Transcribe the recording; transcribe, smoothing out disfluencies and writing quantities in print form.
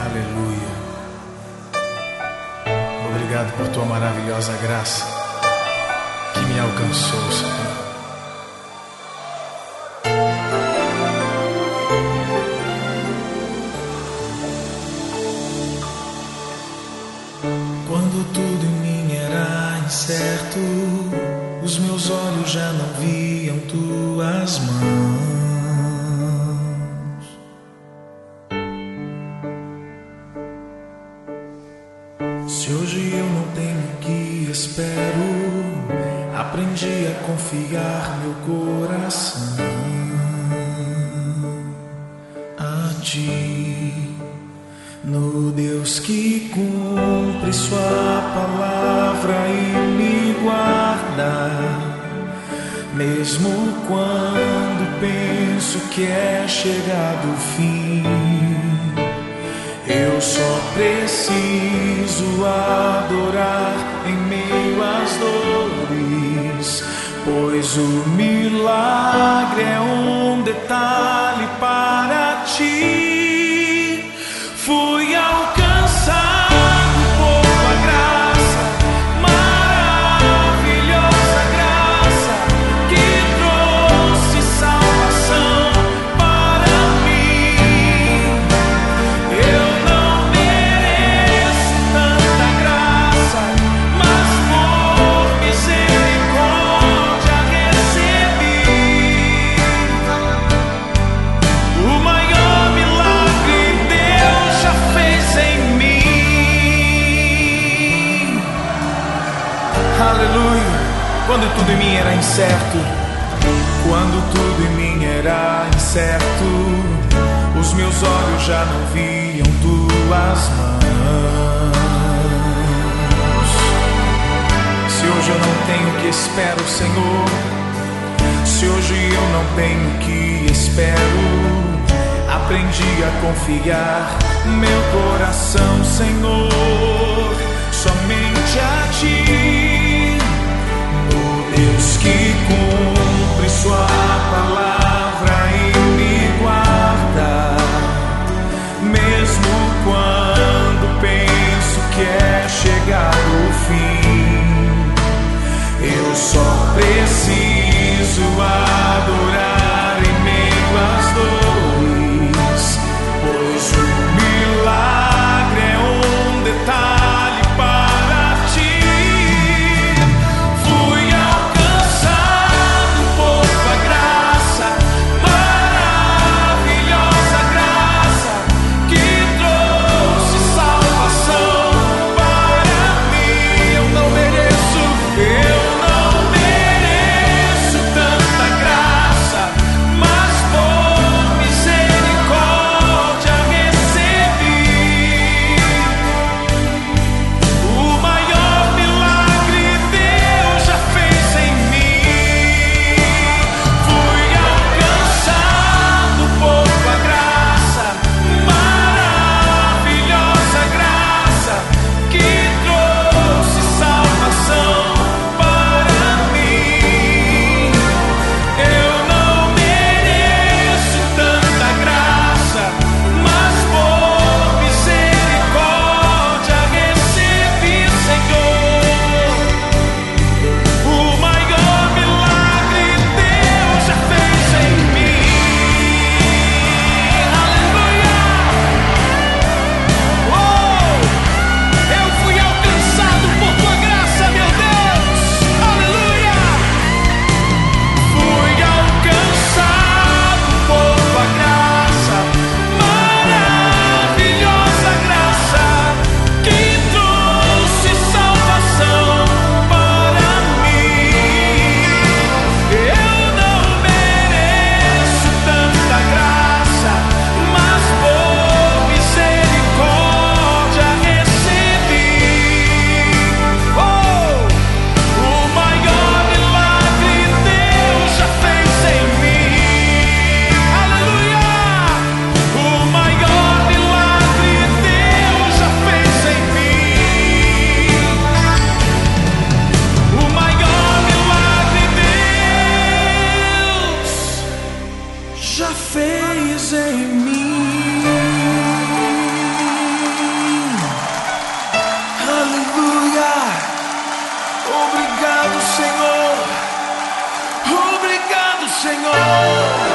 Aleluia. Obrigado por tua maravilhosa graça que me alcançou, Senhor. Quando tudo em mim era incerto, os meus olhos já não viam tuas mãos. Se hoje eu não tenho o que espero, aprendi a confiar meu coração a ti, no Deus que cumpre sua palavra e me guarda, mesmo quando penso que é chegado o fim. Eu só preciso adorar em meio às dores, pois o milagre é um detalhe para ti. Fui alcançado por tua graça, maravilhosa graça, que trouxe salvação para mim. Eu não mereço tanta graça, mas por misericórdia recebi o maior milagre Deus já fez em mim. Aleluia. Quando tudo em mim era incerto, quando tudo em mim era incerto, os meus olhos já não viam tuas mãos. Se hoje eu não tenho o que espero, Senhor, se hoje eu não tenho o que espero, aprendi a confiar meu coração, Senhor, somente a ti, no Deus que cumpre sua palavra e me guarda, mesmo quando penso que é chegado o fim. Eu só preciso adorar em meio às dores, pois o milagre é um detalhe para ti. Fui alcançado por tua graça, Obrigado, Senhor. Obrigado, Senhor.